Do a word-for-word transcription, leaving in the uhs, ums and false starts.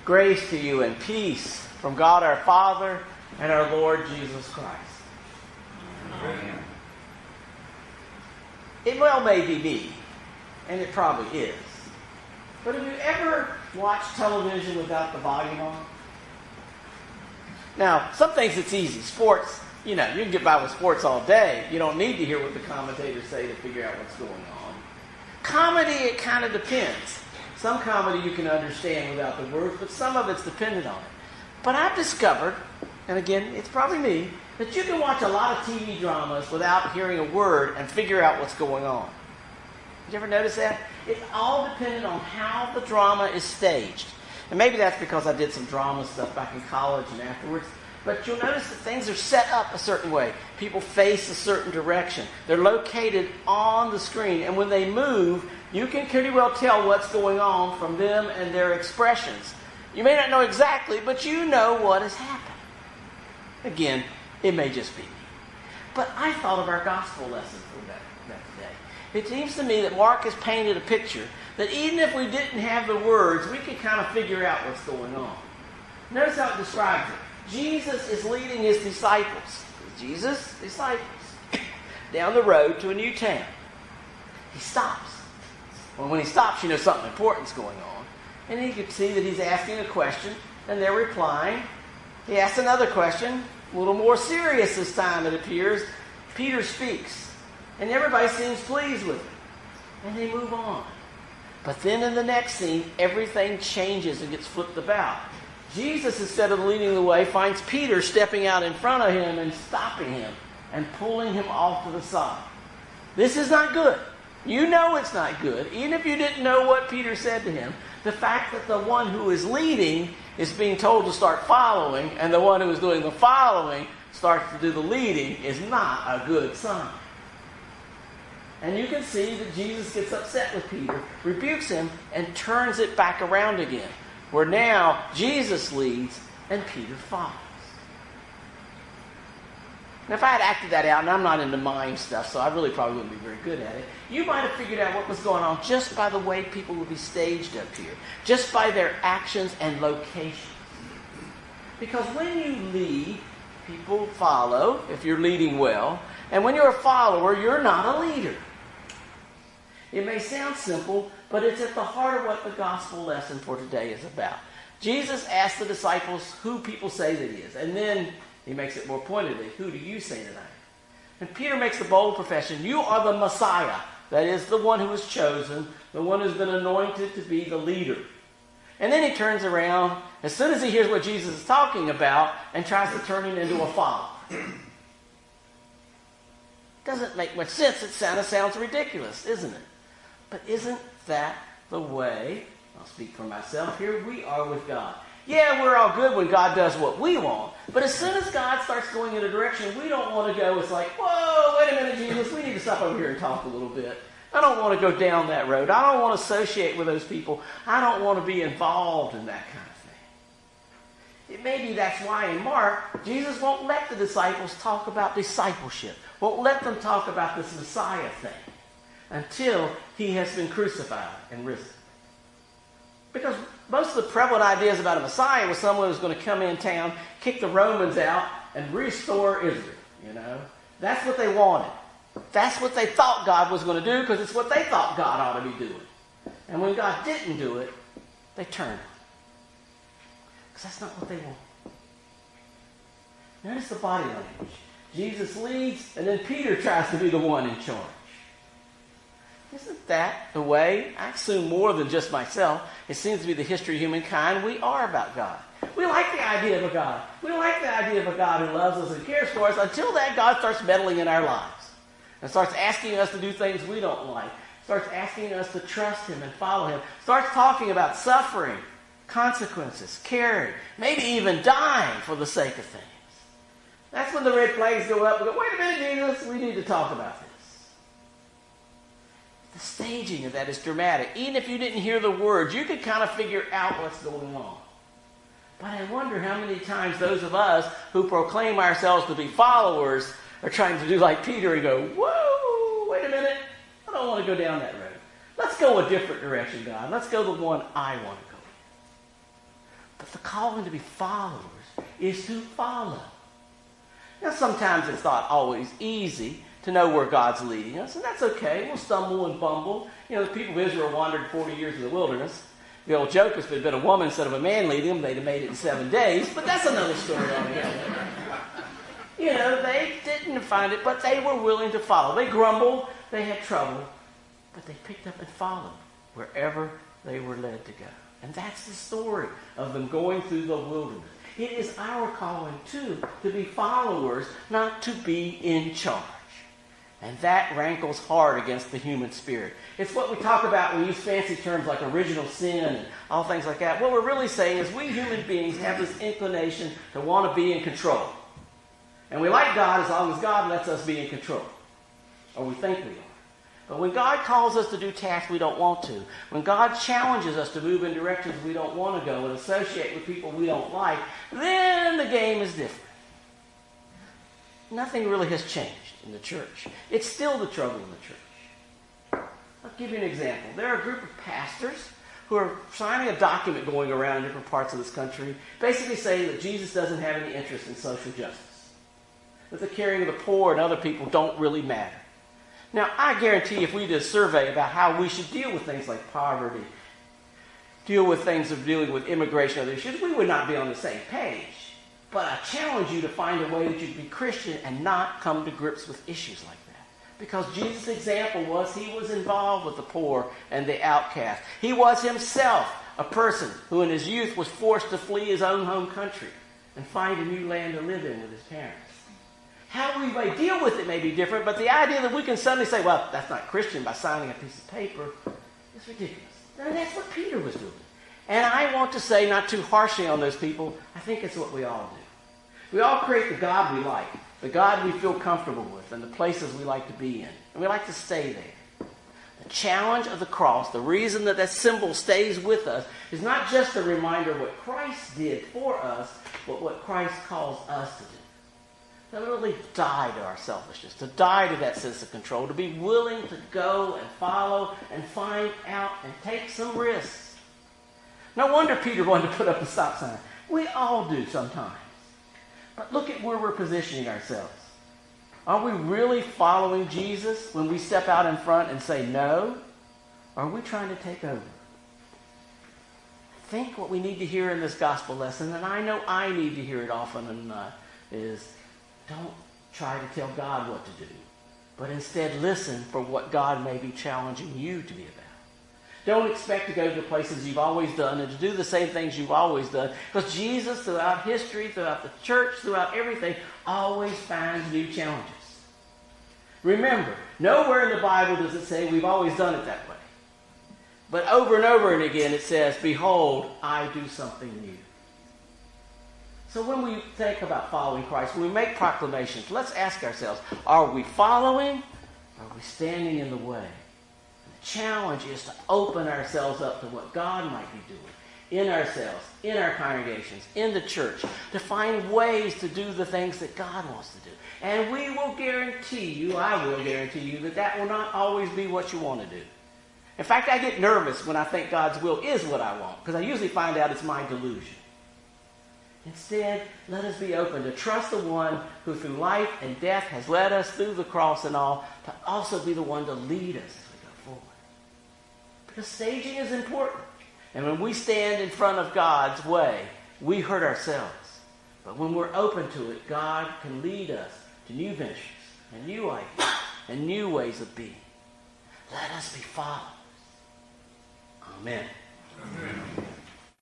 Grace to you and peace from God our Father and our Lord Jesus Christ. Amen. It well may be me, and it probably is. But have you ever watched television without the volume on? Now, some things it's easy. Sports, you know, you can get by with sports all day. You don't need to hear what the commentators say to figure out what's going on. Comedy, it kind of depends. Some comedy you can understand without the words, but some of it's dependent on it. But I've discovered, and again, it's probably me, that you can watch a lot of T V dramas without hearing a word and figure out what's going on. Did you ever notice that? It's all dependent on how the drama is staged. And maybe that's because I did some drama stuff back in college and afterwards. But you'll notice that things are set up a certain way. People face a certain direction. They're located on the screen. And when they move, you can pretty well tell what's going on from them and their expressions. You may not know exactly, but you know what has happened. Again, it may just be me. But I thought of our gospel lesson for that, that today. It seems to me that Mark has painted a picture that even if we didn't have the words, we could kind of figure out what's going on. Notice how it describes it. Jesus is leading his disciples, Jesus' disciples, down the road to a new town. He stops. Well, when he stops, you know something important's going on. And you can see that he's asking a question, and they're replying. He asks another question, a little more serious this time, it appears. Peter speaks, and everybody seems pleased with him. And they move on. But then in the next scene, everything changes and gets flipped about. Jesus, instead of leading the way, finds Peter stepping out in front of him and stopping him and pulling him off to the side. This is not good. You know it's not good. Even if you didn't know what Peter said to him, the fact that the one who is leading is being told to start following, and the one who is doing the following starts to do the leading, is not a good sign. And you can see that Jesus gets upset with Peter, rebukes him, and turns it back around again. Where now Jesus leads and Peter follows. Now, if I had acted that out, and I'm not into mind stuff, so I really probably wouldn't be very good at it, you might have figured out what was going on just by the way people would be staged up here, just by their actions and locations. Because when you lead, people follow, if you're leading well, and when you're a follower, you're not a leader. It may sound simple, but it's at the heart of what the gospel lesson for today is about. Jesus asked the disciples who people say that he is. And then he makes it more pointedly, who do you say that I am? And Peter makes the bold profession, you are the Messiah. That is, the one who was chosen, the one who's been anointed to be the leader. And then he turns around, as soon as he hears what Jesus is talking about, and tries to turn him into a follower. Doesn't make much sense. It kind of sounds ridiculous, isn't it? But isn't that the way, I'll speak for myself here, we are with God? Yeah, we're all good when God does what we want, but as soon as God starts going in a direction we don't want to go, it's like, whoa, wait a minute, Jesus, we need to stop over here and talk a little bit. I don't want to go down that road. I don't want to associate with those people. I don't want to be involved in that kind of thing. It may be that's why in Mark, Jesus won't let the disciples talk about discipleship, won't let them talk about this Messiah thing, until he has been crucified and risen. Because most of the prevalent ideas about a Messiah was someone who's going to come in town, kick the Romans out, and restore Israel. You know, that's what they wanted. That's what they thought God was going to do, because it's what they thought God ought to be doing. And when God didn't do it, they turned. Because that's not what they want. Notice the body language. Jesus leads, and then Peter tries to be the one in charge. Isn't that the way, I assume more than just myself, it seems to be the history of humankind, we are about God. We like the idea of a God. We like the idea of a God who loves us and cares for us until that God starts meddling in our lives and starts asking us to do things we don't like, starts asking us to trust him and follow him, starts talking about suffering, consequences, caring, maybe even dying for the sake of things. That's when the red flags go up and go, wait a minute, Jesus, we need to talk about this. The staging of that is dramatic. Even if you didn't hear the words, you could kind of figure out what's going on. But I wonder how many times those of us who proclaim ourselves to be followers are trying to do like Peter and go, whoa, wait a minute, I don't want to go down that road. Let's go a different direction, God. Let's go the one I want to go in. calling to be followers is to follow. Now, sometimes it's not always easy to know where God's leading us, and that's okay. We'll stumble and bumble. You know, the people of Israel wandered forty years in the wilderness. The old joke is if it had been a woman instead of a man leading them, they'd have made it in seven days, but that's another story altogether. You know, they didn't find it, but they were willing to follow. They grumbled, they had trouble, but they picked up and followed wherever they were led to go. And that's the story of them going through the wilderness. It is our calling, too, to be followers, not to be in charge. And that rankles hard against the human spirit. It's what we talk about when we use fancy terms like original sin and all things like that. What we're really saying is we human beings have this inclination to want to be in control. And we like God as long as God lets us be in control. Or we think we are. But when God calls us to do tasks we don't want to, when God challenges us to move in directions we don't want to go and associate with people we don't like, then the game is different. Nothing really has changed in the church. It's still the trouble in the church. I'll give you an example. There are a group of pastors who are signing a document going around in different parts of this country, basically saying that Jesus doesn't have any interest in social justice, that the caring of the poor and other people don't really matter. Now, I guarantee if we did a survey about how we should deal with things like poverty, deal with things of dealing with immigration and other issues, we would not be on the same page. But I challenge you to find a way that you can be Christian and not come to grips with issues like that. Because Jesus' example was he was involved with the poor and the outcast. He was himself a person who in his youth was forced to flee his own home country and find a new land to live in with his parents. How we may deal with it may be different, but the idea that we can suddenly say, well, that's not Christian by signing a piece of paper is ridiculous. And that's what Peter was doing. And I want to say, not too harshly on those people, I think it's what we all do. We all create the God we like, the God we feel comfortable with, and the places we like to be in. And we like to stay there. The challenge of the cross, the reason that that symbol stays with us, is not just a reminder of what Christ did for us, but what Christ calls us to do. To literally die to our selfishness, to die to that sense of control, to be willing to go and follow and find out and take some risks. No wonder Peter wanted to put up a stop sign. We all do sometimes. But look at where we're positioning ourselves. Are we really following Jesus when we step out in front and say no? Or are we trying to take over? I think what we need to hear in this gospel lesson, and I know I need to hear it often enough, is don't try to tell God what to do, but instead listen for what God may be challenging you to be about. Don't expect to go to the places you've always done and to do the same things you've always done, because Jesus, throughout history, throughout the church, throughout everything, always finds new challenges. Remember, nowhere in the Bible does it say we've always done it that way. But over and over and again it says, behold, I do something new. So when we think about following Christ, when we make proclamations, let's ask ourselves, are we following or are we standing in the way? And the challenge is to open ourselves up to what God might be doing in ourselves, in our congregations, in the church, to find ways to do the things that God wants to do. And we will guarantee you, I will guarantee you, that that will not always be what you want to do. In fact, I get nervous when I think God's will is what I want, because I usually find out it's my delusion. Instead, let us be open to trust the one who through life and death has led us through the cross and all, to also be the one to lead us as we go forward. Because staging is important. And when we stand in front of God's way, we hurt ourselves. But when we're open to it, God can lead us to new ventures and new ideas and new ways of being. Let us be followers. Amen. Amen.